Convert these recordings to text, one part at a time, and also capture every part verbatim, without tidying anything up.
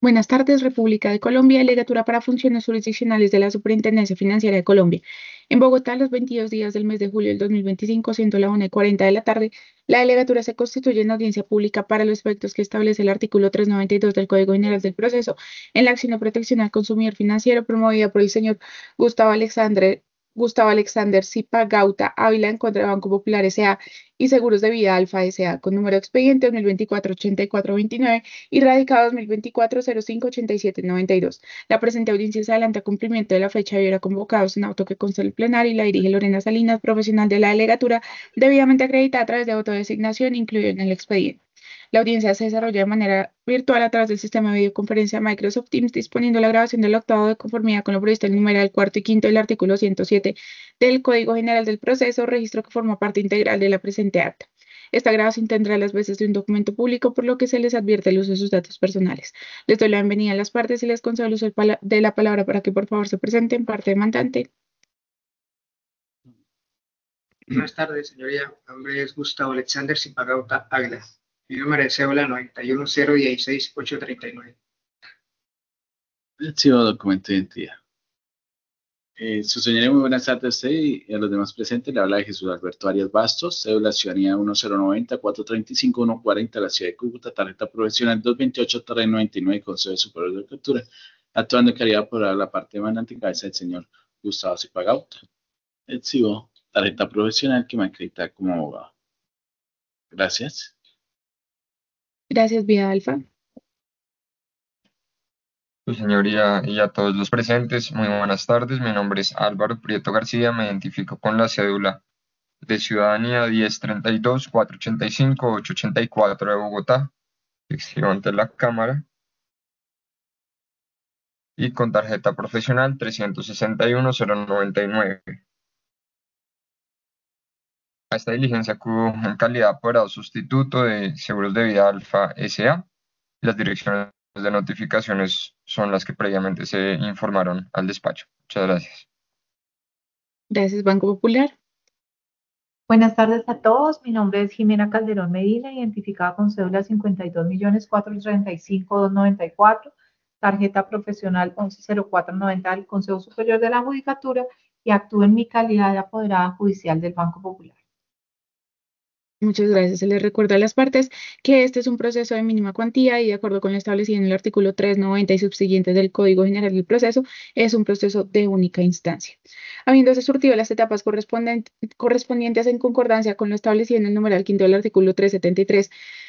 Buenas tardes, República de Colombia, Legatura para Funciones Jurisdiccionales de la Superintendencia Financiera de Colombia. En Bogotá, los veintidós días del mes de julio del dos mil veinticinco, siendo la una y cuarenta de la tarde, la delegatura se constituye en audiencia pública para los efectos que establece el artículo trescientos noventa y dos del Código General del Proceso en la acción de protección al consumidor financiero promovida por el señor Gustavo Alexandre. Gustavo Alexander Zipa Gauta Ávila en contra de Banco Popular S A y Seguros de Vida Alfa S A con número de expediente dos mil veinticuatro ochenta y cuatro veintinueve y radicado dos mil veinticuatro cero cinco ochenta y siete noventa y dos. La presente audiencia se adelanta a cumplimiento de la fecha de hora convocados en auto que consta el plenario y la dirige Lorena Salinas, profesional de la delegatura, debidamente acreditada a través de autodesignación incluido en el expediente. La audiencia se desarrolla de manera virtual a través del sistema de videoconferencia Microsoft Teams, disponiendo la grabación del octavo de conformidad con lo previsto en el numeral cuarto y quinto del artículo ciento siete del Código General del Proceso, registro que forma parte integral de la presente acta. Esta grabación tendrá las veces de un documento público, por lo que se les advierte el uso de sus datos personales. Les doy la bienvenida a las partes y les concedo el uso de la palabra para que por favor se presenten. Parte demandante. Buenas tardes, señoría. Mi nombre es Gustavo Alexander Zipagauta Águila. Mi número de cédula noventa y uno cero dieciséis ocho treinta y nueve. Archivo documento de identidad. Eh, su señoría, muy buenas tardes a usted y a los demás presentes. Le habla de Jesús Alberto Arias Bastos, cédula ciudadanía uno cero noventa cuatro treinta y cinco uno cuarenta, la ciudad de Cúcuta, tarjeta profesional dos veintiocho noventa y nueve, Consejo Superior de Captura, actuando en calidad por la parte demandante en cabeza del señor Gustavo Zipagauta. Exhibo tarjeta profesional que me acredita como abogado. Gracias. Gracias, Vía Alfa. Su señoría y a todos los presentes, muy buenas tardes. Mi nombre es Álvaro Prieto García, me identifico con la cédula de ciudadanía diez treinta y dos cuatrocientos ochenta y cinco ochocientos ochenta y cuatro de Bogotá, exhibo ante la Cámara, y con tarjeta profesional trescientos sesenta y uno cero noventa y nueve. A esta diligencia acudo en calidad de apoderado sustituto de Seguros de Vida Alfa S A. Las direcciones de notificaciones son las que previamente se informaron al despacho. Muchas gracias. Gracias, Banco Popular. Buenas tardes a todos. Mi nombre es Jimena Calderón Medina, identificada con cédula cincuenta y dos millones cuatrocientos treinta y cinco mil doscientos noventa y cuatro, tarjeta profesional once cero cuatro noventa del Consejo Superior de la Judicatura, y actúo en mi calidad de apoderada judicial del Banco Popular. Muchas gracias. Se les recuerda a las partes que este es un proceso de mínima cuantía y de acuerdo con lo establecido en el artículo trescientos noventa y subsiguientes del Código General del Proceso, es un proceso de única instancia. Habiéndose surtido las etapas correspondientes en concordancia con lo establecido en el numeral quinto del artículo trescientos setenta y tres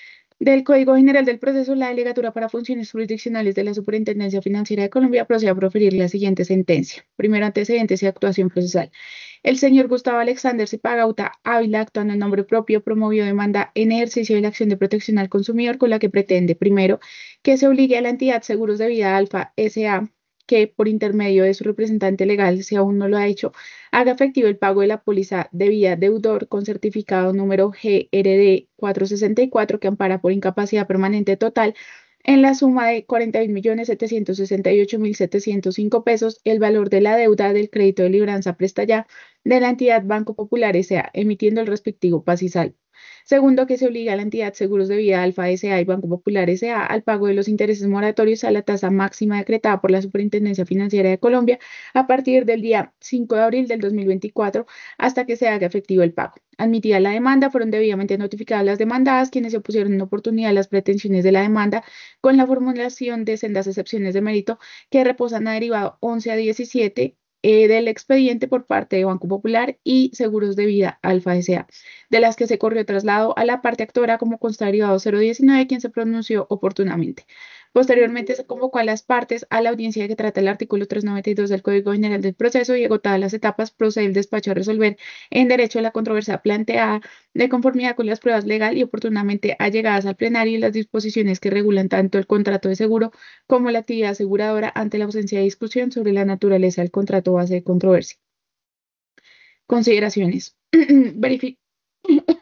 del Código General del Proceso, la Delegatura para Funciones Jurisdiccionales de la Superintendencia Financiera de Colombia procede a proferir la siguiente sentencia. Primero, antecedentes y actuación procesal. El señor Gustavo Alexander Zipagauta Ávila, actuando en nombre propio, promovió demanda en ejercicio de la acción de protección al consumidor con la que pretende, primero, que se obligue a la entidad Seguros de Vida Alfa S A que, por intermedio de su representante legal, si aún no lo ha hecho, haga efectivo el pago de la póliza de vida deudor con certificado número G R D cuatrocientos sesenta y cuatro que ampara por incapacidad permanente total en la suma de cuarenta y un millones setecientos sesenta y ocho mil setecientos cinco pesos, el valor de la deuda del crédito de libranza presta ya de la entidad Banco Popular S A, emitiendo el respectivo paz y salvo. Segundo, que se obliga a la entidad Seguros de Vida Alfa S A y Banco Popular S A al pago de los intereses moratorios a la tasa máxima decretada por la Superintendencia Financiera de Colombia a partir del día cinco de abril del dos mil veinticuatro hasta que se haga efectivo el pago. Admitida la demanda, fueron debidamente notificadas las demandadas, quienes se opusieron en oportunidad a las pretensiones de la demanda con la formulación de sendas excepciones de mérito que reposan a derivado once a diecisiete eh, del expediente por parte de Banco Popular y Seguros de Vida Alfa S A, de las que se corrió traslado a la parte actora como consta derivado cero diecinueve, quien se pronunció oportunamente. Posteriormente se convocó a las partes a la audiencia que trata el artículo trescientos noventa y dos del Código General del Proceso y agotadas las etapas procede el despacho a resolver en derecho a la controversia planteada de conformidad con las pruebas legal y oportunamente allegadas al plenario y las disposiciones que regulan tanto el contrato de seguro como la actividad aseguradora ante la ausencia de discusión sobre la naturaleza del contrato base de controversia. Consideraciones. Verific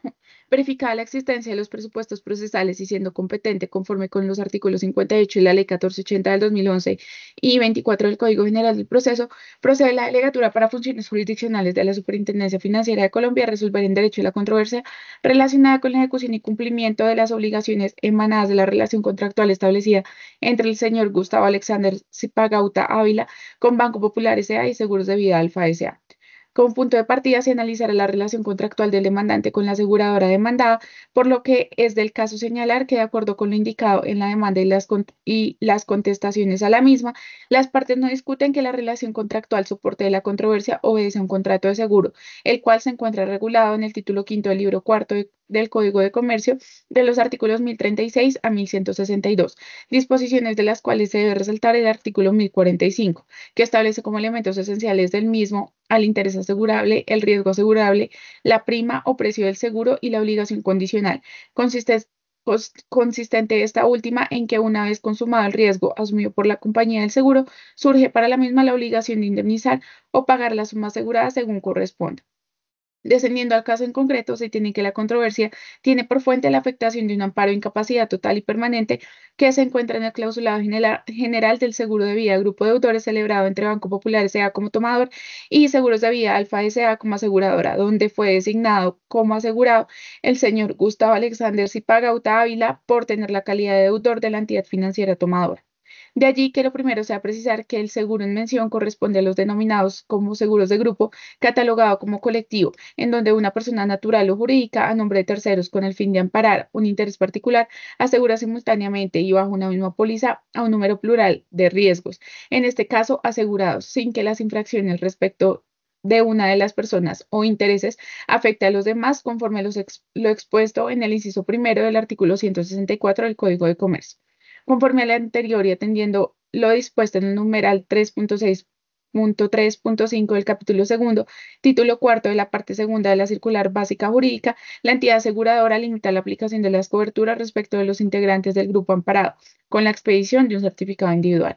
Verificada la existencia de los presupuestos procesales y siendo competente conforme con los artículos cincuenta y ocho de la Ley catorce ochenta del dos mil once y veinticuatro del Código General del Proceso, procede la delegatura para funciones jurisdiccionales de la Superintendencia Financiera de Colombia a resolver en derecho la controversia relacionada con la ejecución y cumplimiento de las obligaciones emanadas de la relación contractual establecida entre el señor Gustavo Alexander Zipagauta Ávila con Banco Popular S A y Seguros de Vida Alfa S A. Como punto de partida se analizará la relación contractual del demandante con la aseguradora demandada, por lo que es del caso señalar que de acuerdo con lo indicado en la demanda y las, y las contestaciones a la misma, las partes no discuten que la relación contractual soporte de la controversia obedece a un contrato de seguro, el cual se encuentra regulado en el título quinto del libro cuarto de, del Código de Comercio de los artículos mil treinta y seis a mil ciento sesenta y dos, disposiciones de las cuales se debe resaltar el artículo mil cuarenta y cinco, que establece como elementos esenciales del mismo al interés asegurable, el riesgo asegurable, la prima o precio del seguro y la obligación condicional. Consiste, consistente esta última en que una vez consumado el riesgo asumido por la compañía del seguro, surge para la misma la obligación de indemnizar o pagar la suma asegurada según corresponda. Descendiendo al caso en concreto, se tiene que la controversia tiene por fuente la afectación de un amparo de incapacidad total y permanente que se encuentra en el clausulado general, general del seguro de vida Grupo de Deudores celebrado entre Banco Popular S A como tomador y Seguros de Vida Alfa S A como aseguradora, donde fue designado como asegurado el señor Gustavo Alexander Zipagauta Ávila por tener la calidad de deudor de la entidad financiera tomadora. De allí que lo primero sea precisar que el seguro en mención corresponde a los denominados como seguros de grupo, catalogado como colectivo, en donde una persona natural o jurídica, a nombre de terceros con el fin de amparar un interés particular, asegura simultáneamente y bajo una misma póliza a un número plural de riesgos, en este caso asegurados, sin que las infracciones respecto de una de las personas o intereses afecte a los demás conforme los ex, lo expuesto en el inciso primero del artículo ciento sesenta y cuatro del Código de Comercio. Conforme al anterior y atendiendo lo dispuesto en el numeral tres punto seis punto tres punto cinco del capítulo segundo, título cuarto de la parte segunda de la circular básica jurídica, la entidad aseguradora limita la aplicación de las coberturas respecto de los integrantes del grupo amparado, con la expedición de un certificado individual.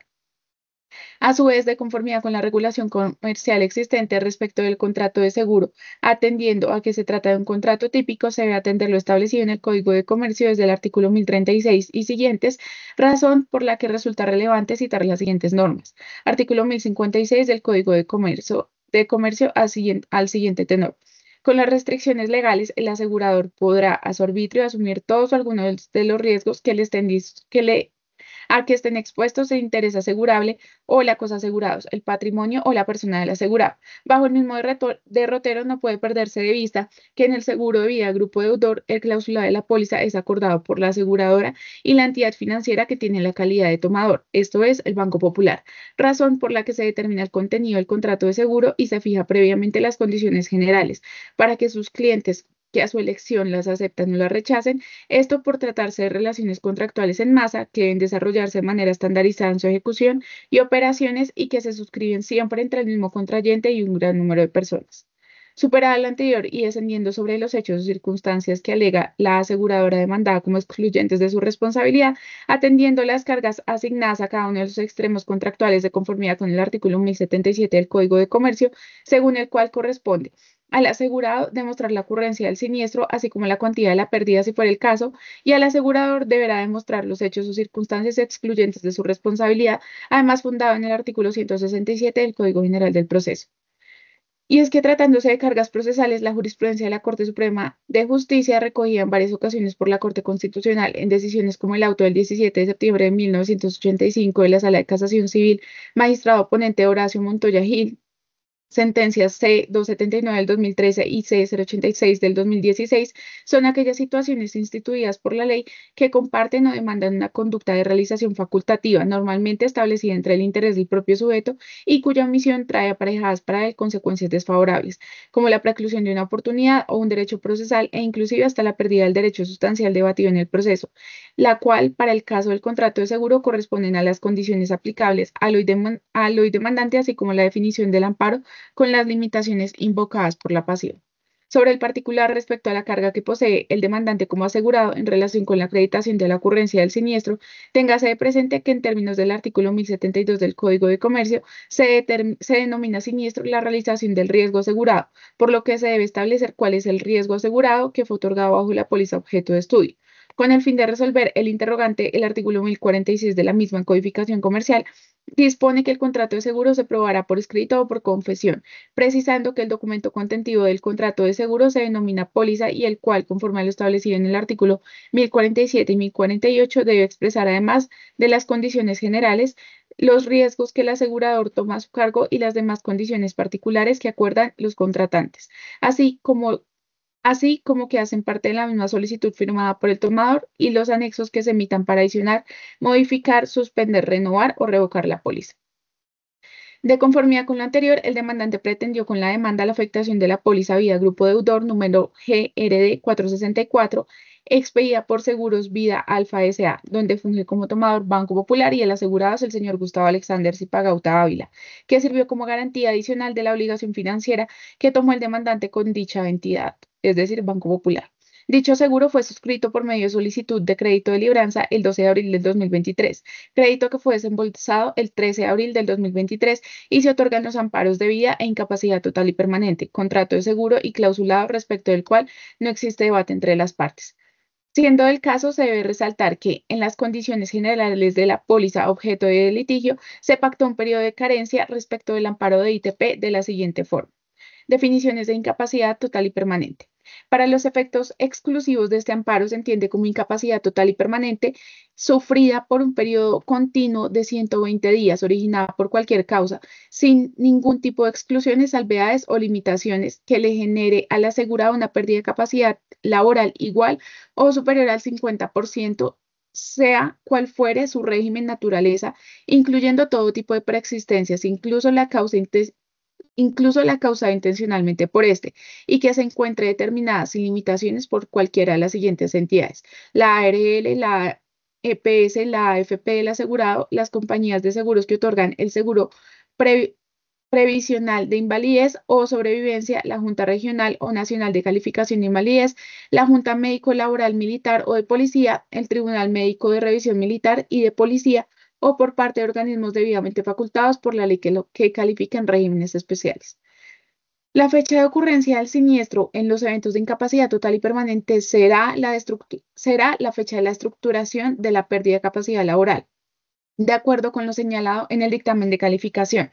A su vez, de conformidad con la regulación comercial existente respecto del contrato de seguro, atendiendo a que se trata de un contrato típico, se debe atender lo establecido en el Código de Comercio desde el artículo mil treinta y seis y siguientes, razón por la que resulta relevante citar las siguientes normas. Artículo mil cincuenta y seis del Código de Comercio, de comercio al, siguiente, al siguiente tenor. Con las restricciones legales, el asegurador podrá a su arbitrio asumir todos o algunos de los riesgos que le estén que le a que estén expuestos el interés asegurable o la cosa asegurados, el patrimonio o la persona del asegurado. Bajo el mismo derrotero no puede perderse de vista que en el seguro de vida grupo deudor, el cláusula de la póliza es acordado por la aseguradora y la entidad financiera que tiene la calidad de tomador, esto es, el Banco Popular, razón por la que se determina el contenido del contrato de seguro y se fija previamente las condiciones generales para que sus clientes que a su elección las aceptan o las rechacen, esto por tratarse de relaciones contractuales en masa que deben desarrollarse de manera estandarizada en su ejecución y operaciones y que se suscriben siempre entre el mismo contrayente y un gran número de personas. Superada lo anterior y descendiendo sobre los hechos o circunstancias que alega la aseguradora demandada como excluyentes de su responsabilidad, atendiendo las cargas asignadas a cada uno de los extremos contractuales de conformidad con el artículo mil setenta y siete del Código de Comercio, según el cual corresponde al asegurado demostrar la ocurrencia del siniestro, así como la cuantía de la pérdida si fuera el caso, y al asegurador deberá demostrar los hechos o circunstancias excluyentes de su responsabilidad, además fundado en el artículo ciento sesenta y siete del Código General del Proceso. Y es que tratándose de cargas procesales, la jurisprudencia de la Corte Suprema de Justicia, recogida en varias ocasiones por la Corte Constitucional en decisiones como el auto del diecisiete de septiembre de mil novecientos ochenta y cinco de la Sala de Casación Civil, magistrado ponente Horacio Montoya Gil, sentencias C doscientos setenta y nueve del dos mil trece y C cero ochenta y seis del dos mil dieciséis, son aquellas situaciones instituidas por la ley que comparten o demandan una conducta de realización facultativa, normalmente establecida entre el interés del propio sujeto y cuya omisión trae aparejadas para él consecuencias desfavorables, como la preclusión de una oportunidad o un derecho procesal e inclusive hasta la pérdida del derecho sustancial debatido en el proceso, la cual, para el caso del contrato de seguro, corresponden a las condiciones aplicables al hoy, deman al hoy demandante, así como la definición del amparo con las limitaciones invocadas por la pasión. sobre el particular respecto a la carga que posee el demandante como asegurado en relación con la acreditación de la ocurrencia del siniestro, téngase de presente que en términos del artículo mil setenta y dos del Código de Comercio se, se denomina siniestro la realización del riesgo asegurado, por lo que se debe establecer cuál es el riesgo asegurado que fue otorgado bajo la póliza objeto de estudio. Con el fin de resolver el interrogante, el artículo mil cuarenta y seis de la misma Codificación Comercial dispone que el contrato de seguro se probará por escrito o por confesión, precisando que el documento contentivo del contrato de seguro se denomina póliza y el cual, conforme a lo establecido en el artículo mil cuarenta y siete y mil cuarenta y ocho, debe expresar, además de las condiciones generales, los riesgos que el asegurador toma a su cargo y las demás condiciones particulares que acuerdan los contratantes, así como así como que hacen parte de la misma solicitud firmada por el tomador y los anexos que se emitan para adicionar, modificar, suspender, renovar o revocar la póliza. De conformidad con lo anterior, el demandante pretendió con la demanda la afectación de la póliza Vida Grupo Deudor número G R D cuatrocientos sesenta y cuatro, expedida por Seguros Vida Alfa S A, donde funge como tomador Banco Popular y el asegurado es el señor Gustavo Alexander Zipagauta Ávila, que sirvió como garantía adicional de la obligación financiera que tomó el demandante con dicha entidad, es decir, Banco Popular. Dicho seguro fue suscrito por medio de solicitud de crédito de libranza el doce de abril del dos mil veintitrés, crédito que fue desembolsado el trece de abril del dos mil veintitrés y se otorgan los amparos de vida e incapacidad total y permanente, contrato de seguro y clausulado respecto del cual no existe debate entre las partes. Siendo el caso, se debe resaltar que en las condiciones generales de la póliza objeto de litigio se pactó un periodo de carencia respecto del amparo de I T P de la siguiente forma. Definiciones de incapacidad total y permanente. Para los efectos exclusivos de este amparo se entiende como incapacidad total y permanente sufrida por un periodo continuo de ciento veinte días originada por cualquier causa, sin ningún tipo de exclusiones, salvedades o limitaciones que le genere al asegurado una pérdida de capacidad laboral igual o superior al cincuenta por ciento, sea cual fuere su régimen naturaleza, incluyendo todo tipo de preexistencias, incluso la causa incluso la causada intencionalmente por este, y que se encuentre determinada sin limitaciones por cualquiera de las siguientes entidades: la A R L, la E P S, la A F P del asegurado, las compañías de seguros que otorgan el seguro pre previsional de invalidez o sobrevivencia, la Junta Regional o Nacional de Calificación de Invalidez, la Junta Médico Laboral Militar o de Policía, el Tribunal Médico de Revisión Militar y de Policía, o por parte de organismos debidamente facultados por la ley que, lo, que califiquen regímenes especiales. La fecha de ocurrencia del siniestro en los eventos de incapacidad total y permanente será la, será la fecha de la estructuración de la pérdida de capacidad laboral, de acuerdo con lo señalado en el dictamen de calificación.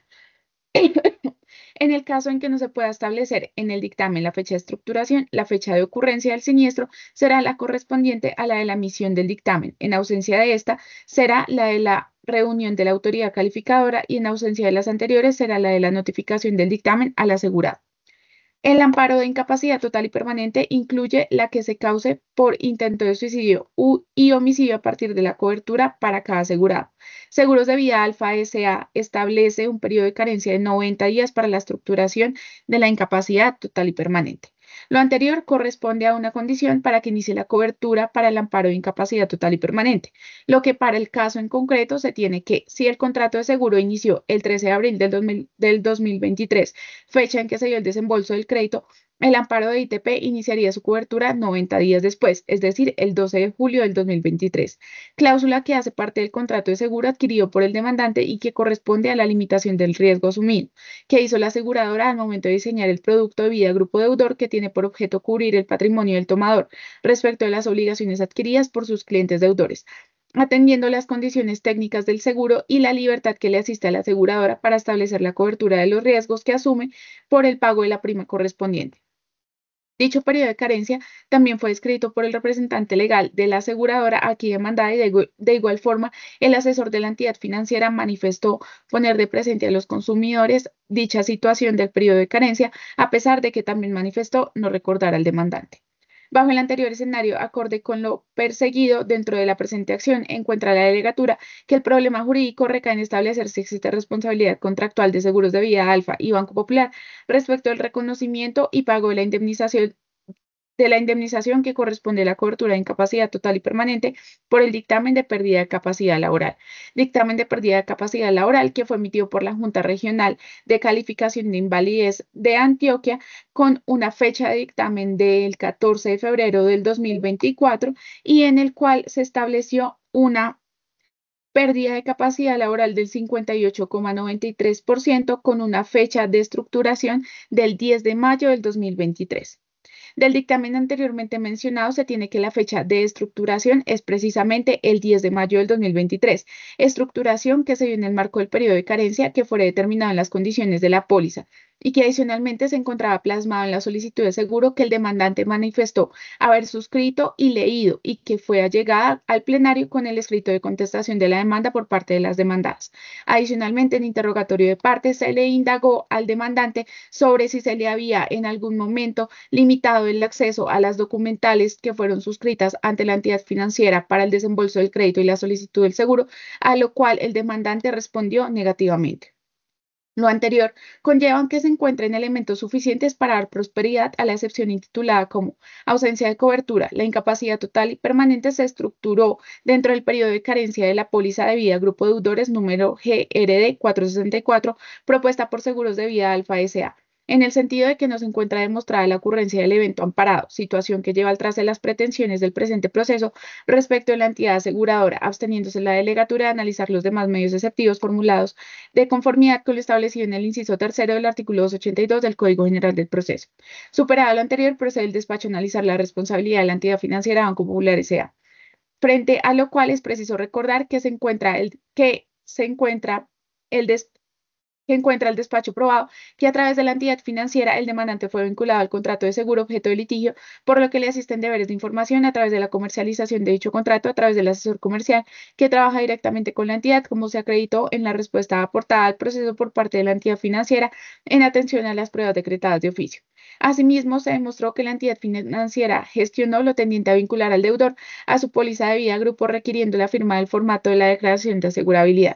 En el caso en que no se pueda establecer en el dictamen la fecha de estructuración, la fecha de ocurrencia del siniestro será la correspondiente a la de la emisión del dictamen. En ausencia de esta, será la de la reunión de la autoridad calificadora y en ausencia de las anteriores será la de la notificación del dictamen al asegurado. El amparo de incapacidad total y permanente incluye la que se cause por intento de suicidio y homicidio a partir de la cobertura para cada asegurado. Seguros de Vida Alfa S A establece un periodo de carencia de noventa días para la estructuración de la incapacidad total y permanente. Lo anterior corresponde a una condición para que inicie la cobertura para el amparo de incapacidad total y permanente, lo que para el caso en concreto se tiene que, si el contrato de seguro inició el trece de abril del, dos mil, del dos mil veintitrés, fecha en que se dio el desembolso del crédito, el amparo de I T P iniciaría su cobertura noventa días después, es decir, el doce de julio del dos mil veintitrés, cláusula que hace parte del contrato de seguro adquirido por el demandante y que corresponde a la limitación del riesgo asumido, que hizo la aseguradora al momento de diseñar el producto de vida grupo deudor que tiene por objeto cubrir el patrimonio del tomador respecto de las obligaciones adquiridas por sus clientes deudores, atendiendo las condiciones técnicas del seguro y la libertad que le asiste a la aseguradora para establecer la cobertura de los riesgos que asume por el pago de la prima correspondiente. Dicho periodo de carencia también fue escrito por el representante legal de la aseguradora aquí demandada y de, de igual forma el asesor de la entidad financiera manifestó poner de presente a los consumidores dicha situación del periodo de carencia, a pesar de que también manifestó no recordar al demandante. Bajo el anterior escenario, acorde con lo perseguido dentro de la presente acción, encuentra la delegatura que el problema jurídico recae en establecer si existe responsabilidad contractual de Seguros de Vida Alfa y Banco Popular respecto al reconocimiento y pago de la indemnización de la indemnización que corresponde a la cobertura de incapacidad total y permanente por el dictamen de pérdida de capacidad laboral. Dictamen de pérdida de capacidad laboral que fue emitido por la Junta Regional de Calificación de Invalidez de Antioquia con una fecha de dictamen del catorce de febrero del dos mil veinticuatro y en el cual se estableció una pérdida de capacidad laboral del cincuenta y ocho coma noventa y tres por ciento con una fecha de estructuración del diez de mayo del dos mil veintitrés. Del dictamen anteriormente mencionado se tiene que la fecha de estructuración es precisamente el diez de mayo del dos mil veintitrés, estructuración que se dio en el marco del periodo de carencia que fuera determinado en las condiciones de la póliza y que adicionalmente se encontraba plasmado en la solicitud de seguro que el demandante manifestó haber suscrito y leído y que fue allegada al plenario con el escrito de contestación de la demanda por parte de las demandadas. Adicionalmente, en interrogatorio de parte se le indagó al demandante sobre si se le había en algún momento limitado el acceso a las documentales que fueron suscritas ante la entidad financiera para el desembolso del crédito y la solicitud del seguro, a lo cual el demandante respondió negativamente. Lo anterior conlleva que se encuentren elementos suficientes para dar prosperidad a la excepción intitulada como ausencia de cobertura. La incapacidad total y permanente se estructuró dentro del periodo de carencia de la póliza de vida Grupo Deudores número G R D cuatrocientos sesenta y cuatro propuesta por Seguros de Vida Alfa S A en el sentido de que no se encuentra demostrada la ocurrencia del evento amparado, situación que lleva al traste las pretensiones del presente proceso respecto de la entidad aseguradora, absteniéndose la delegatura de analizar los demás medios exceptivos formulados de conformidad con lo establecido en el inciso tercero del artículo doscientos ochenta y dos del Código General del Proceso. Superado lo anterior, procede el despacho a analizar la responsabilidad de la entidad financiera Banco Popular S A Frente a lo cual es preciso recordar que se encuentra el, que se encuentra el despacho que encuentra el despacho probado que a través de la entidad financiera el demandante fue vinculado al contrato de seguro objeto de litigio, por lo que le asisten deberes de información a través de la comercialización de dicho contrato a través del asesor comercial que trabaja directamente con la entidad, como se acreditó en la respuesta aportada al proceso por parte de la entidad financiera en atención a las pruebas decretadas de oficio. Asimismo, se demostró que la entidad financiera gestionó lo tendiente a vincular al deudor a su póliza de vida grupo requiriendo la firma del formato de la declaración de asegurabilidad.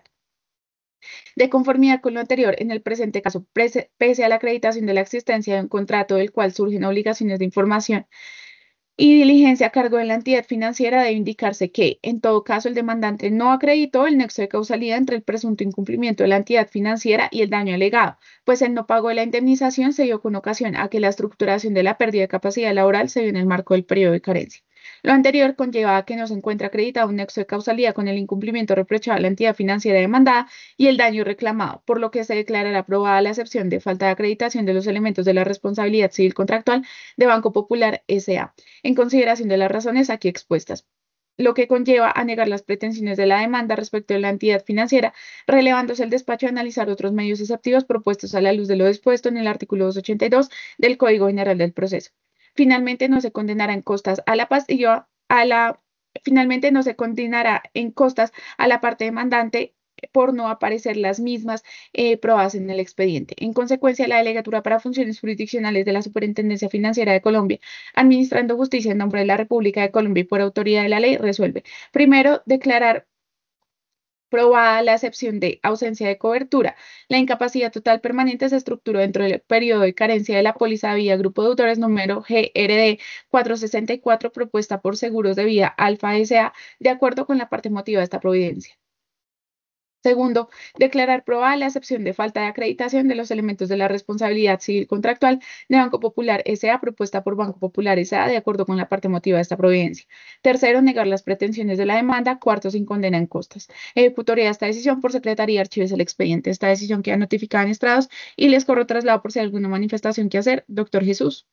De conformidad con lo anterior, en el presente caso, pese a la acreditación de la existencia de un contrato del cual surgen obligaciones de información y diligencia a cargo de la entidad financiera, debe indicarse que, en todo caso, el demandante no acreditó el nexo de causalidad entre el presunto incumplimiento de la entidad financiera y el daño alegado, pues el no pago de la indemnización se dio con ocasión a que la estructuración de la pérdida de capacidad laboral se dio en el marco del periodo de carencia. Lo anterior conlleva a que no se encuentra acreditado un nexo de causalidad con el incumplimiento reprochado a la entidad financiera demandada y el daño reclamado, por lo que se declarará aprobada la excepción de falta de acreditación de los elementos de la responsabilidad civil contractual de Banco Popular S A, en consideración de las razones aquí expuestas, lo que conlleva a negar las pretensiones de la demanda respecto de la entidad financiera, relevándose el despacho a analizar otros medios exceptivos propuestos a la luz de lo dispuesto en el artículo doscientos ochenta y dos del Código General del Proceso. Finalmente, no se condenará en costas a la paz y yo a la finalmente no se condenará en costas a la parte demandante por no aparecer las mismas eh, pruebas en el expediente. En consecuencia, la Delegatura para Funciones Jurisdiccionales de la Superintendencia Financiera de Colombia, administrando justicia en nombre de la República de Colombia y por autoridad de la ley, resuelve. Primero, declarar probada la excepción de ausencia de cobertura. La incapacidad total permanente se estructuró dentro del periodo de carencia de la póliza de vida Grupo Deudores número G R D cuatrocientos sesenta y cuatro propuesta por Seguros de Vida Alfa S A de acuerdo con la parte motiva de esta providencia. Segundo, declarar probada la excepción de falta de acreditación de los elementos de la responsabilidad civil contractual de Banco Popular S A propuesta por Banco Popular S A de acuerdo con la parte motiva de esta providencia. Tercero, negar las pretensiones de la demanda. Cuarto, sin condena en costas. Ejecutoría esta decisión por Secretaría, archives el expediente. Esta decisión queda notificada en estrados y les corro traslado por si hay alguna manifestación que hacer. Doctor Jesús.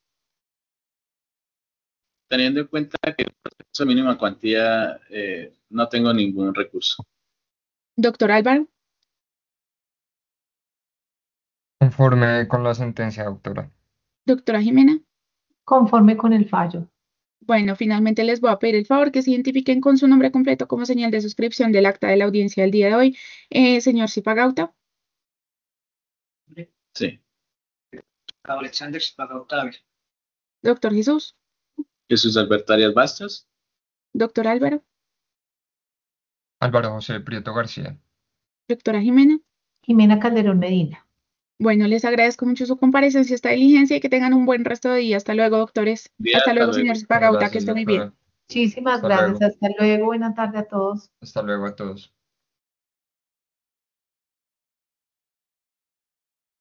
Teniendo en cuenta que el proceso de mínima cuantía eh, no tengo ningún recurso. Doctor Álvaro. Conforme con la sentencia, doctora. Doctora Jimena. Conforme con el fallo. Bueno, finalmente les voy a pedir el favor que se identifiquen con su nombre completo como señal de suscripción del acta de la audiencia del día de hoy. Eh, señor Zipagauta. Sí. Alexander Zipagauta Ávila. Doctor Jesús. Jesús Alberto Arias Bastos. Doctor Álvaro. Álvaro José Prieto García. Doctora Jimena. Jimena Calderón Medina. Bueno, les agradezco mucho su comparecencia, esta diligencia y que tengan un buen resto de día. Hasta luego, doctores. Bien, Hasta hasta luego, luego. señor Muchas Pagauta, que gracias, esté muy bien. doctora. Muchísimas Hasta gracias. luego. Hasta luego. Buena tarde a todos. Hasta luego a todos.